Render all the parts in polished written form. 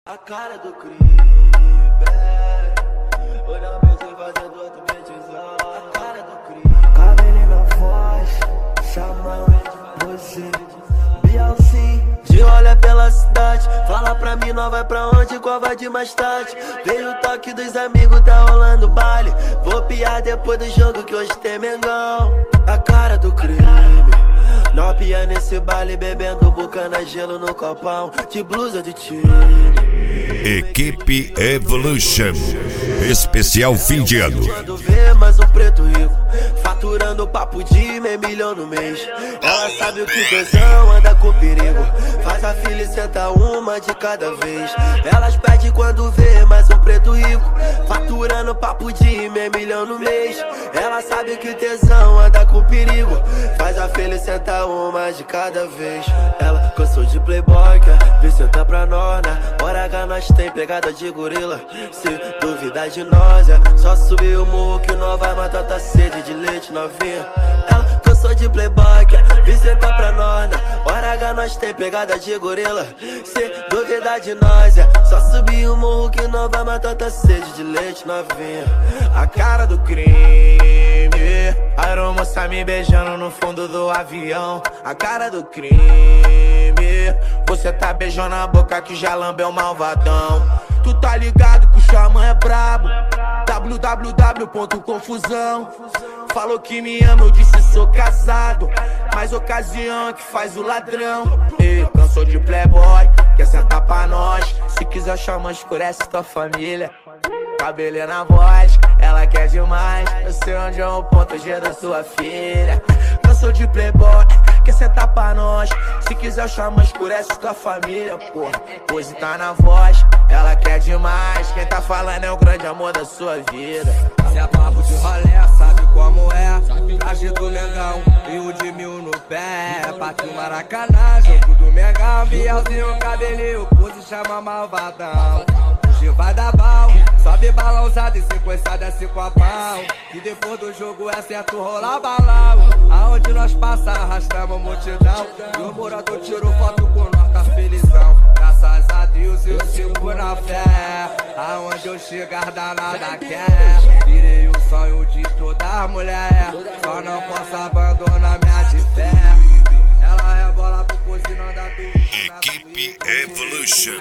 A cara do crime, olha pensei fazendo outro beijão. A cara do crime, cabelo na voz, chamando você, Bielsi. De olha pela cidade, fala pra mim, não vai pra onde, qual vai de mais tarde. Veio o toque dos amigos, tá rolando baile. Vou piar depois do jogo que hoje tem Mengão. A cara do crime, nopia nesse baile, bebendo bucana, gelo no copão, de blusa de time. Equipe Evolution, especial fim de ano. Quando vê mais um preto rico, faturando papo de meio milhão no mês. Ela sabe o que tesão anda com perigo, faz a filha e senta uma de cada vez. Elas pedem quando vê mais um preto rico, faturando papo de meio milhão no mês. Ela sabe que tesão anda com perigo, faz a filha e senta uma de cada vez. Ela cansou de playboy, quer vir sentar pra nós, né? Bora cá, nós tem pegada de gorila. Se duvidar de nós, é só subir o morro que nós vai matar tua sede de leite novinha. Ela cansou de playboy, quer vir sentar pra nós, né? Bora cá, nós tem pegada de gorila. Se duvidar de nós, é só subir o morro que nós vai matar tua sede de leite novinha. A cara do crime, a aeromoça me beijando no fundo do avião. A cara do crime, você tá beijando a boca que já lambeu malvadão. Tu tá ligado que o xamã é brabo, www.confusão. Falou que me ama, eu disse sou casado, mas ocasião é que faz o ladrão. E cansou de playboy, quer sentar pra nós. Se quiser xamã, escurece tua família. Cabelo na voz, ela quer demais. Eu sei onde é o ponto G da sua filha. Cansou de playboy, quer sentar pra nós. Se quiser o xamã, escurece tua família, porra. Hoje tá na voz, ela quer demais. Quem tá falando é o grande amor da sua vida. Se é papo de rolé, sabe como é. Traje do Mengão e o de mil no pé. Pátio Maracanã, jogo do Mengão. Bielzinho, cabelinho, pose chama malvadão. Hoje vai dar bal, sobe balãozada e sequência desce com a pau. E depois do jogo é certo rolar balão. Aonde nós passa arrastamos multidão. E o morador tirou foto com nós, tá felizão. Graças a Deus eu sigo na fé. Aonde eu chegar danada quer. Virei o sonho de toda mulher, só não posso abandonar minha de fé. Ela rebola pro pose, não dá dúvida. Equipe Evolution,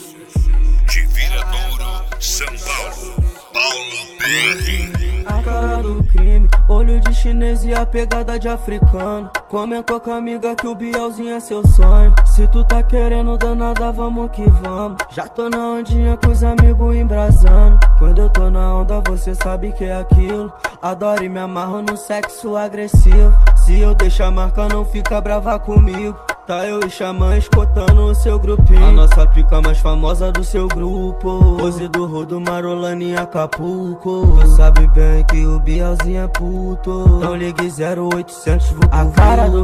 de Viradouro, São Paulo, Paulo BR. A cara do crime, olho de chinês e a pegada de africano. Comentou com a amiga que o Bielzinho é seu sonho. Se tu tá querendo danada, vamos que vamos. Já tô na ondinha com os amigos embrasando. Quando eu tô na onda, você sabe que é aquilo. Adoro e me amarro no sexo agressivo. Se eu deixar a marca, não fica brava comigo. Tá eu e xamã escutando o seu grupinho. A nossa pica mais famosa do seu grupo. Pose do Rodo, Marolane e Acapulco. Tu sabe bem que o Bielzinho é puto. Então ligue 0800 A cara do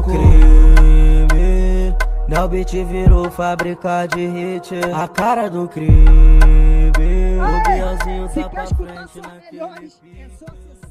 crime, Nelbit virou fábrica de hit. A cara do crime, o Bielzinho tá pra frente naquele pique.